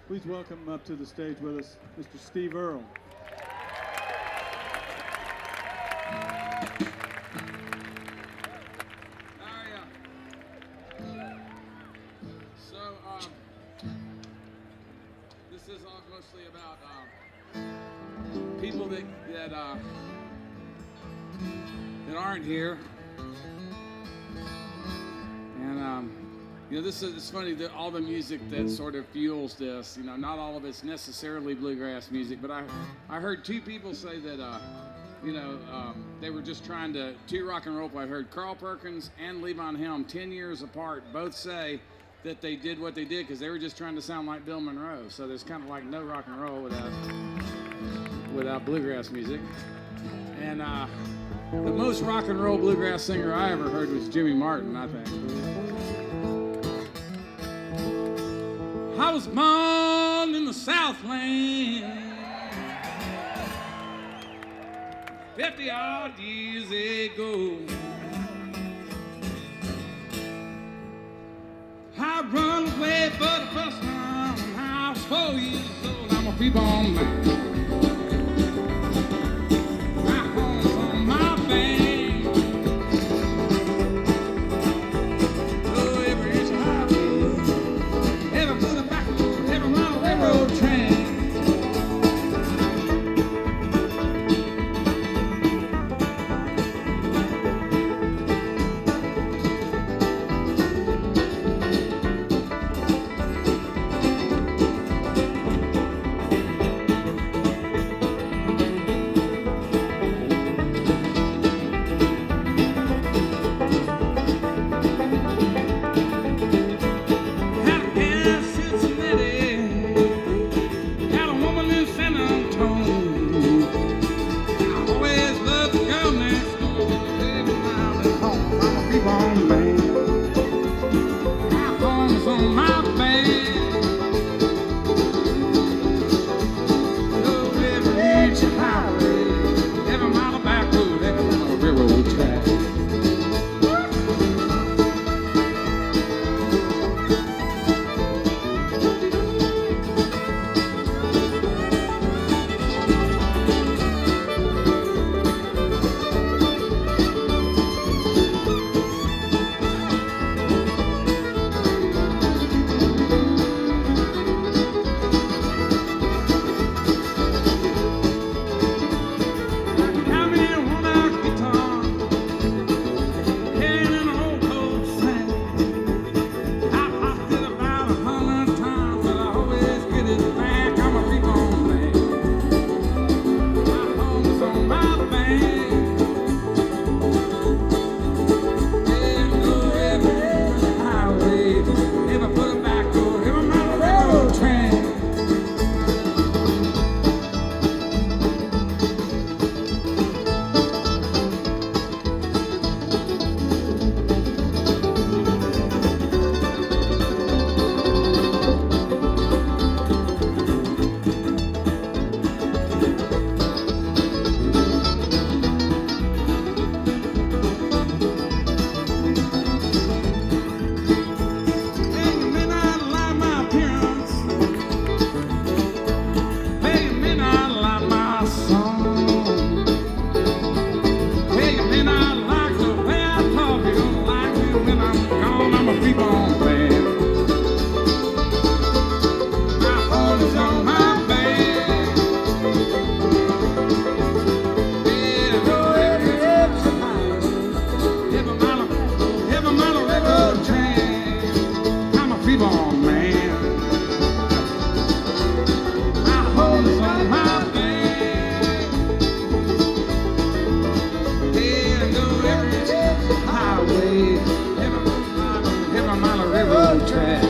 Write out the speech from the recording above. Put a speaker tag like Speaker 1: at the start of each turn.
Speaker 1: Please welcome up to the stage with us, Mr. Steve Earle.
Speaker 2: This is mostly about people that aren't here, and this is, it's funny that all the music that sort of fuels this, not all of it's necessarily bluegrass music, but I heard two people say that they were just trying to, two rock and roll. I heard Carl Perkins and Levon Helm, 10 years apart, both say that they did what they did because they were just trying to sound like Bill Monroe. So there's kind of like no rock and roll without bluegrass music. And the most rock and roll bluegrass singer I ever heard was Jimmy Martin, I think. I was born in the Southland 50-odd years ago. I run away for the first time when I was 4 years old. I'm a people on my home's on my bank. Oh, every inch of highway, every foot of back, every mile of railroad train.
Speaker 3: Every mile of railroad track.